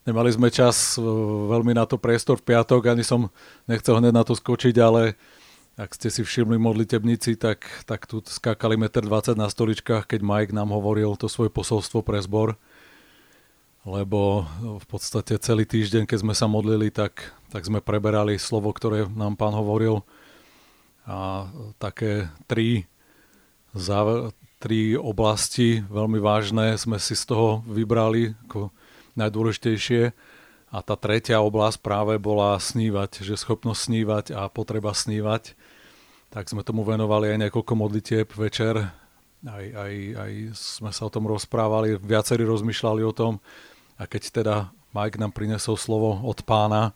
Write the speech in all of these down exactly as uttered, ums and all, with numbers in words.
Nemali sme čas veľmi na to priestor v piatok, ani som nechcel hneď na to skočiť, ale ak ste si všimli modlitebníci, tak, tak tu skákali jeden dvadsať metra na stoličkách, keď Mike nám hovoril to svoje posolstvo pre zbor. Lebo v podstate celý týždeň, keď sme sa modlili, tak, tak sme preberali slovo, ktoré nám Pán hovoril. A také tri, záver, tri oblasti veľmi vážne sme si z toho vybrali ako najdôležitejšie. A tá tretia oblasť práve bola snívať, že schopnosť snívať a potreba snívať. Tak sme tomu venovali aj niekoľko modlitieb večer. Aj, aj, aj sme sa o tom rozprávali, viacerí rozmýšľali o tom. A keď teda Mike nám prinesol slovo od Pána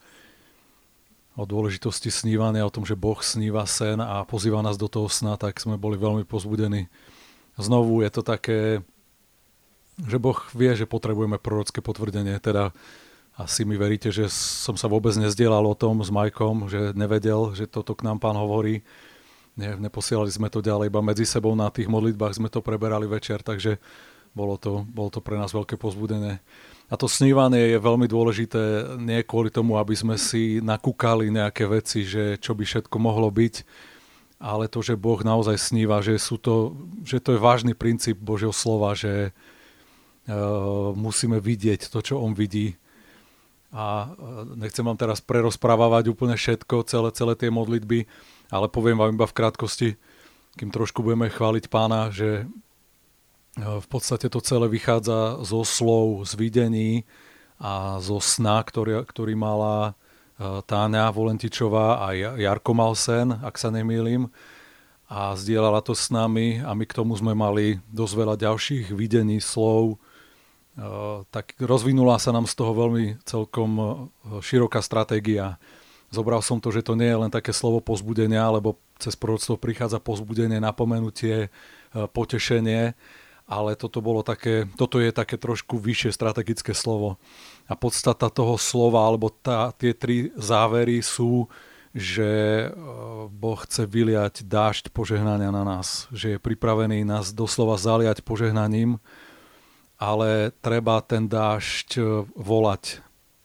o dôležitosti snívania, o tom, že Boh sníva sen a pozýva nás do toho sna, tak sme boli veľmi povzbudení. Znovu je to také, že Boh vie, že potrebujeme prorocké potvrdenie. Teda asi mi veríte, že som sa vôbec nezdielal o tom s Majkom, že nevedel, že toto k nám Pán hovorí. Ne, neposielali sme to ďalej, iba medzi sebou na tých modlitbách sme to preberali večer, takže bolo to, bolo to pre nás veľké povzbudenie. A to snívanie je veľmi dôležité nie kvôli tomu, aby sme si nakúkali nejaké veci, že čo by všetko mohlo byť, ale to, že Boh naozaj sníva, že, sú to, že to je vážny princíp Božieho slova, že uh, musíme vidieť to, čo on vidí. A nechcem vám teraz prerozprávať úplne všetko, celé, celé tie modlitby, ale poviem vám iba v krátkosti, kým trošku budeme chváliť Pána, že v podstate to celé vychádza zo slov, z videní a zo sna, ktorý, ktorý mala Táňa Volentičová a Jarko mal sen, ak sa nemýlim. A zdieľala to s nami a my k tomu sme mali dosť veľa ďalších videní, slov. Tak rozvinula sa nám z toho veľmi celkom široká stratégia. Zobral som to, že to nie je len také slovo povzbudenia, lebo cez proroctvo prichádza povzbudenie, napomenutie, potešenie, ale toto bolo také, toto je také trošku vyššie strategické slovo. A podstata toho slova, alebo tá, tie tri závery sú, že Boh chce vyliať dážď požehnania na nás, že je pripravený nás doslova zaliať požehnaním, ale treba ten dážď volať.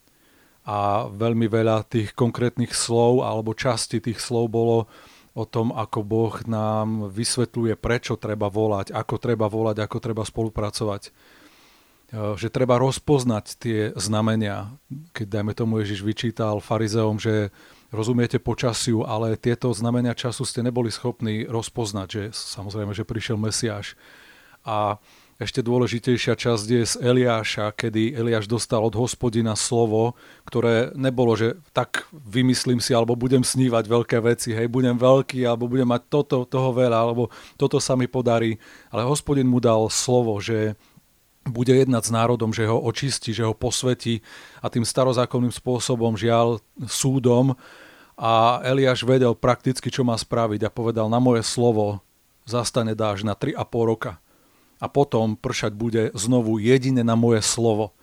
A veľmi veľa tých konkrétnych slov alebo časti tých slov bolo o tom, ako Boh nám vysvetľuje, prečo treba volať, ako treba volať, ako treba spolupracovať. Že treba rozpoznať tie znamenia. Keď, dajme tomu, Ježiš vyčítal farizeom, že rozumiete počasiu, ale tieto znamenia času ste neboli schopní rozpoznať, že samozrejme, že prišiel Mesiáš. A ešte dôležitejšia časť je z Eliáša, kedy Eliáš dostal od Hospodina slovo, ktoré nebolo, že tak vymyslím si, alebo budem snívať veľké veci, hej, budem veľký, alebo budem mať toto, toho veľa, alebo toto sa mi podarí. Ale Hospodin mu dal slovo, že bude jednať s národom, že ho očistí, že ho posvetí a tým starozákonným spôsobom, žiaľ, súdom. A Eliáš vedel prakticky, čo má spraviť a povedal, na moje slovo zastane dážď na tri a pol roka. A potom pršať bude znovu jedine na moje slovo.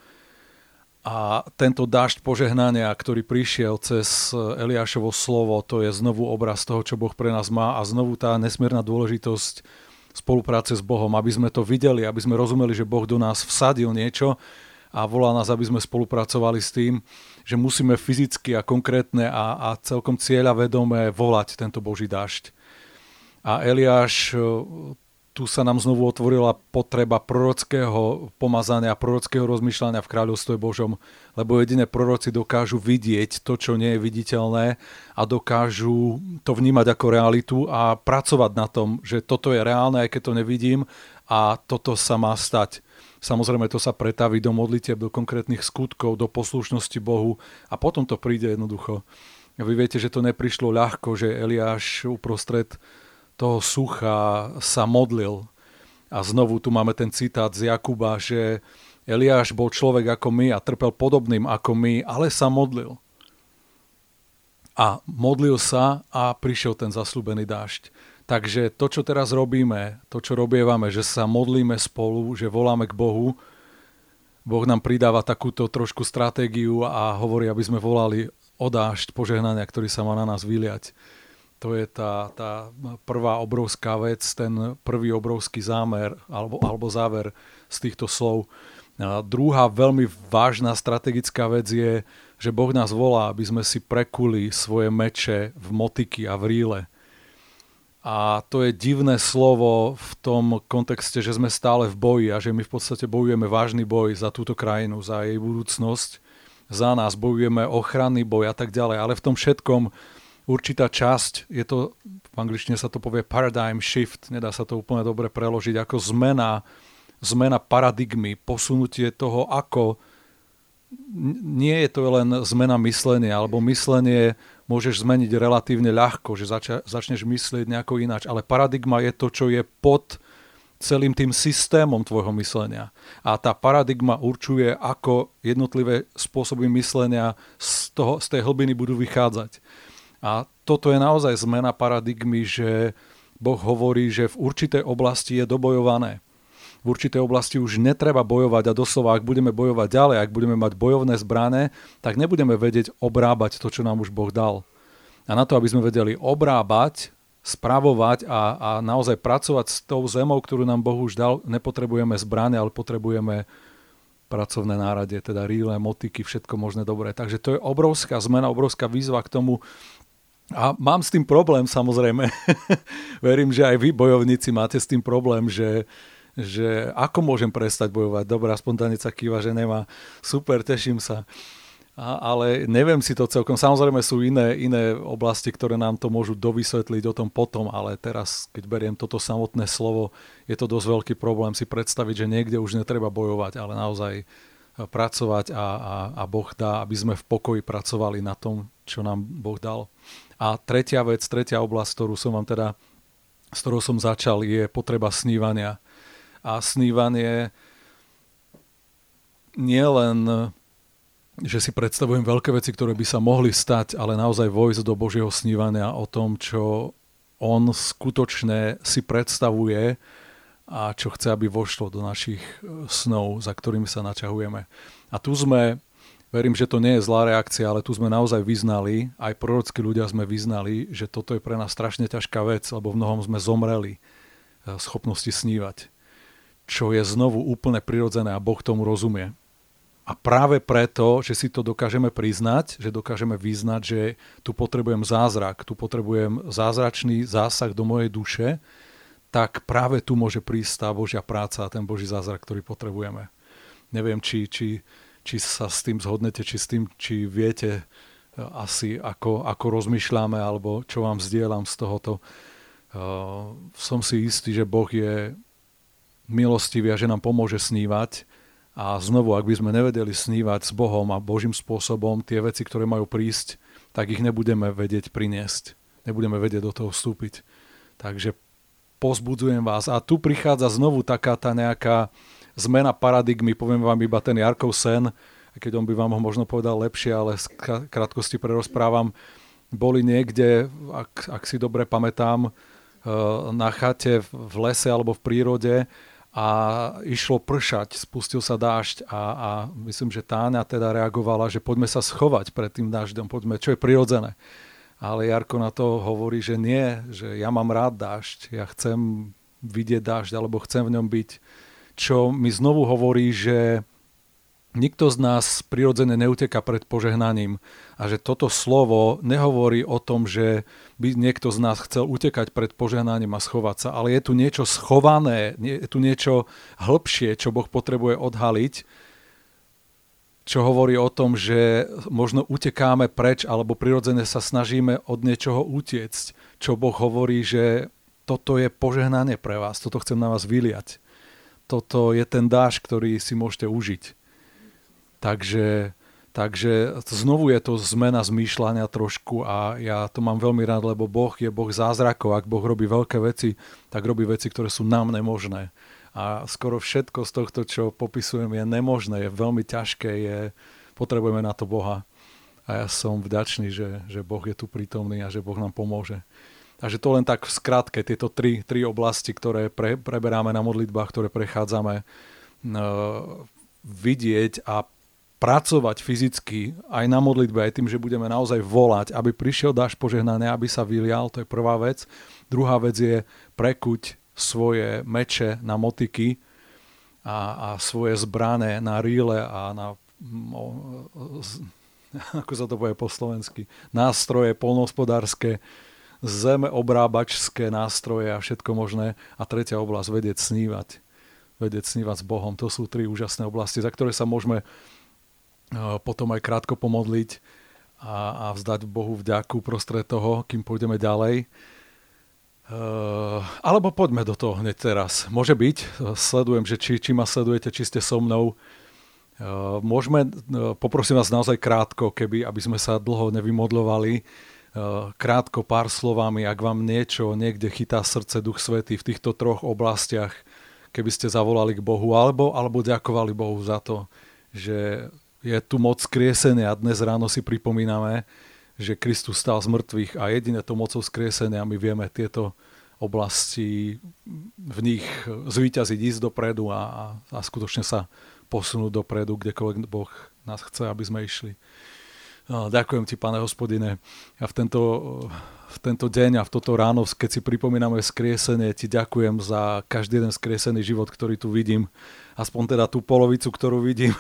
A tento dážď požehnania, ktorý prišiel cez Eliášovo slovo, to je znovu obraz toho, čo Boh pre nás má a znovu tá nesmierna dôležitosť spolupráce s Bohom, aby sme to videli, aby sme rozumeli, že Boh do nás vsadil niečo a volá nás, aby sme spolupracovali s tým, že musíme fyzicky a konkrétne a, a celkom cieľavedomé volať tento Boží dážď. A Eliáš, tu sa nám znovu otvorila potreba prorockého pomazania, prorockého rozmýšľania v kráľovstve Božom, lebo jedine proroci dokážu vidieť to, čo nie je viditeľné a dokážu to vnímať ako realitu a pracovať na tom, že toto je reálne, aj keď to nevidím a toto sa má stať. Samozrejme, to sa pretaví do modlitieb, do konkrétnych skutkov, do poslušnosti Bohu a potom to príde jednoducho. Vy viete, že to neprišlo ľahko, že Eliáš uprostred toho sucha sa modlil. A znovu tu máme ten citát z Jakuba, že Eliáš bol človek ako my a trpel podobným ako my, ale sa modlil. A modlil sa a prišiel ten zasľúbený dážď. Takže to, čo teraz robíme, to, čo robievame, že sa modlíme spolu, že voláme k Bohu, Boh nám pridáva takúto trošku stratégiu a hovorí, aby sme volali o dážď požehnania, ktorý sa má na nás vyliať. To je tá, tá prvá obrovská vec, ten prvý obrovský zámer alebo, alebo záver z týchto slov. A druhá veľmi vážna strategická vec je, že Boh nás volá, aby sme si prekuli svoje meče v motiky a v ríle. A to je divné slovo v tom kontexte, že sme stále v boji a že my v podstate bojujeme vážny boj za túto krajinu, za jej budúcnosť. Za nás bojujeme ochranný boj a tak ďalej. Ale v tom všetkom určitá časť, je to, v angličtine sa to povie paradigm shift, nedá sa to úplne dobre preložiť, ako zmena zmena paradigmy, posunutie toho, ako nie je to len zmena myslenia, alebo myslenie môžeš zmeniť relatívne ľahko, že zača, začneš myslieť nejako ináč, ale paradigma je to, čo je pod celým tým systémom tvojho myslenia. A tá paradigma určuje, ako jednotlivé spôsoby myslenia z, toho, z tej hlbiny budú vychádzať. A toto je naozaj zmena paradigmy, že Boh hovorí, že v určitej oblasti je dobojované. V určitej oblasti už netreba bojovať a doslova, ak budeme bojovať ďalej, ak budeme mať bojovné zbrane, tak nebudeme vedieť obrábať to, čo nám už Boh dal. A na to, aby sme vedeli obrábať, spravovať a, a naozaj pracovať s tou zemou, ktorú nám Boh už dal, nepotrebujeme zbrane, ale potrebujeme pracovné náradie, teda ríle, motiky, všetko možné dobré. Takže to je obrovská zmena, obrovská výzva k tomu. A mám s tým problém, samozrejme. Verím, že aj vy, bojovníci, máte s tým problém, že že ako môžem prestať bojovať. Dobre, aspoň Danica kýva, že nemá. Super, teším sa. A, ale neviem si to celkom. Samozrejme sú iné, iné oblasti, ktoré nám to môžu dovysvetliť o tom potom, ale teraz, keď beriem toto samotné slovo, je to dosť veľký problém si predstaviť, že niekde už netreba bojovať, ale naozaj pracovať a, a, a Boh dá, aby sme v pokoji pracovali na tom, čo nám Boh dal. A tretia vec, tretia oblasť, ktorú som vám teda, s ktorou som začal, je potreba snívania. A snívanie nie len, že si predstavujem veľké veci, ktoré by sa mohli stať, ale naozaj vojsť do Božieho snívania o tom, čo on skutočne si predstavuje a čo chce, aby vošlo do našich snov, za ktorými sa naťahujeme. A tu sme, verím, že to nie je zlá reakcia, ale tu sme naozaj vyznali, aj prorockí ľudia sme vyznali, že toto je pre nás strašne ťažká vec, lebo v mnohom sme zomreli schopnosti snívať, čo je znovu úplne prirodzené a Boh tomu rozumie. A práve preto, že si to dokážeme priznať, že dokážeme vyznať, že tu potrebujem zázrak, tu potrebujem zázračný zásah do mojej duše, tak práve tu môže prísť tá Božia práca a ten Boží zázrak, ktorý potrebujeme. Neviem, či, či, či sa s tým zhodnete, či s tým, či viete asi, ako, ako rozmýšľame, alebo čo vám zdieľam z tohoto. Uh, som si istý, že Boh je milostivý a že nám pomôže snívať. A znovu, ak by sme nevedeli snívať s Bohom a Božím spôsobom tie veci, ktoré majú prísť, tak ich nebudeme vedieť priniesť. Nebudeme vedieť do toho vstúpiť. Takže povzbudzujem vás. A tu prichádza znovu taká tá nejaká zmena paradigmy. Poviem vám iba ten Jarkov sen, keď on by vám ho možno povedal lepšie, ale z krátkosti prerozprávam. Boli niekde, ak, ak si dobre pamätám, na chate v lese alebo v prírode a išlo pršať, spustil sa dážď a, a myslím, že Táňa teda reagovala, že poďme sa schovať pred tým dážďom, poďme, čo je prirodzené. Ale Jarko na to hovorí, že nie, že ja mám rád dážď, ja chcem vidieť dážď alebo chcem v ňom byť, čo mi znovu hovorí, že nikto z nás prirodzene neuteká pred požehnaním a že toto slovo nehovorí o tom, že by niekto z nás chcel utekať pred požehnaním a schovať sa, ale je tu niečo schované, je tu niečo hĺbšie, čo Boh potrebuje odhaliť, čo hovorí o tom, že možno utekáme preč alebo prirodzene sa snažíme od niečoho utiecť, čo Boh hovorí, že toto je požehnanie pre vás, toto chcem na vás vyliať. Toto je ten dáž, ktorý si môžete užiť. Takže, takže znovu je to zmena zmýšľania trošku a ja to mám veľmi rád, lebo Boh je Boh zázrakov. Ak Boh robí veľké veci, tak robí veci, ktoré sú nám nemožné. A skoro všetko z tohto, čo popisujem, je nemožné, je veľmi ťažké, je, potrebujeme na to Boha. A ja som vďačný, že, že Boh je tu prítomný a že Boh nám pomôže. Takže to len tak v skratke, tieto tri, tri oblasti, ktoré pre, preberáme na modlitbách, ktoré prechádzame, uh, vidieť a pracovať fyzicky aj na modlitbe, aj tým, že budeme naozaj volať, aby prišiel dážď požehnania, aby sa vylial, to je prvá vec. Druhá vec je prekuť svoje meče na motiky a, a svoje zbrane na rýle a na, o, z, ako sa to povie po slovensky, nástroje poľnohospodárske, zeme obrábačské nástroje a všetko možné. A tretia oblasť, vedieť snívať. Vedieť snívať s Bohom. To sú tri úžasné oblasti, za ktoré sa môžeme potom aj krátko pomodliť a, a vzdať Bohu vďaku prostred toho, kým pôjdeme ďalej. Uh, alebo poďme do toho hneď teraz. Môže byť, sledujem, že či, či ma sledujete, či ste so mnou. Uh, môžeme, uh, poprosím vás naozaj krátko, keby, aby sme sa dlho nevymodľovali. Krátko, pár slovami, ak vám niečo niekde chytá srdce Duch Svätý v týchto troch oblastiach, keby ste zavolali k Bohu, alebo, alebo ďakovali Bohu za to, že je tu moc skriesenia. Dnes ráno si pripomíname, že Kristus stál z mŕtvych a jedine to mocou skriesenia my vieme tieto oblasti v nich zvíťaziť, ísť dopredu a, a skutočne sa posunúť dopredu, kdekoľvek Boh nás chce, aby sme išli. Ďakujem ti, Pane Hospodine. A v tento, v tento deň a v toto ráno, keď si pripomíname skriesenie, ti ďakujem za každý jeden skriesený život, ktorý tu vidím. Aspoň teda tú polovicu, ktorú vidím.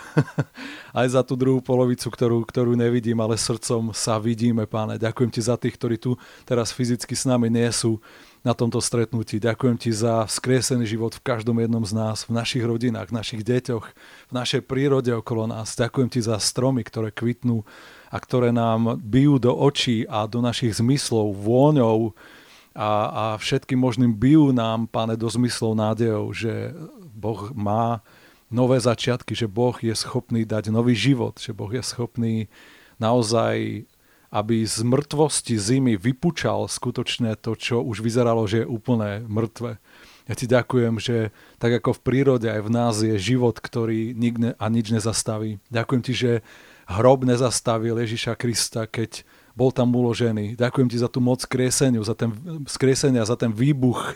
Aj za tú druhú polovicu, ktorú, ktorú nevidím, ale srdcom sa vidíme, Pane. Ďakujem ti za tých, ktorí tu teraz fyzicky s nami nie sú na tomto stretnutí. Ďakujem ti za skriesený život v každom jednom z nás, v našich rodinách, v našich deťoch, v našej prírode okolo nás. Ďakujem ti za stromy, ktoré kvitnú a ktoré nám bijú do očí a do našich zmyslov vôňou a, a všetkým možným bijú nám, Pane, do zmyslov nádejou, že Boh má nové začiatky, že Boh je schopný dať nový život, že Boh je schopný naozaj, aby z mŕtvosti zimy vypučal skutočne to, čo už vyzeralo, že je úplne mŕtve. Ja ti ďakujem, že tak ako v prírode, aj v nás je život, ktorý nikde a nič nezastaví. Ďakujem ti, že hrob nezastavil Ježiša Krista, keď bol tam uložený. Ďakujem ti za tú moc skriesenia, za ten, skriesenia, za ten výbuch,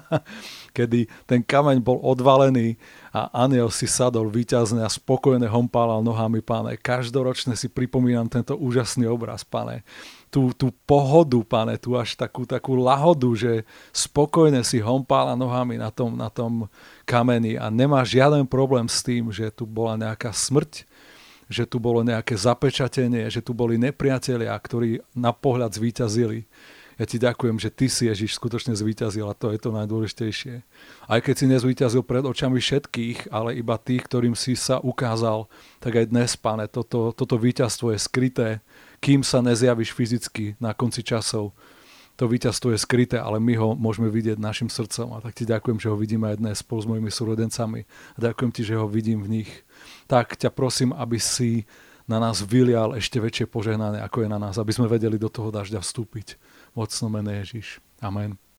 kedy ten kameň bol odvalený a anjel si sadol víťazne a spokojne hompálal nohami, Pane. Každoročne si pripomínam tento úžasný obraz, Pane. Tú, tú pohodu, Pane, tú až takú, takú lahodu, že spokojne si hompála nohami na tom, na tom kameni a nemá žiaden problém s tým, že tu bola nejaká smrť, že tu bolo nejaké zapečatenie, že tu boli nepriatelia, ktorí na pohľad zvíťazili. Ja ti ďakujem, že ty si, Ježiš, skutočne zvíťazil a to je to najdôležitejšie. Aj keď si nezvíťazil pred očami všetkých, ale iba tých, ktorým si sa ukázal, tak aj dnes, Pane, toto, toto víťazstvo je skryté, kým sa nezjavíš fyzicky na konci časov. To víťazstvo je skryté, ale my ho môžeme vidieť našim srdcom. A tak ti ďakujem, že ho vidíme aj dnes spolu s mojimi súrodencami. A ďakujem ti, že ho vidím v nich. Tak ťa prosím, aby si na nás vylial ešte väčšie požehnanie, ako je na nás, aby sme vedeli do toho dažďa vstúpiť. V mocnom mene Ježiš. Amen.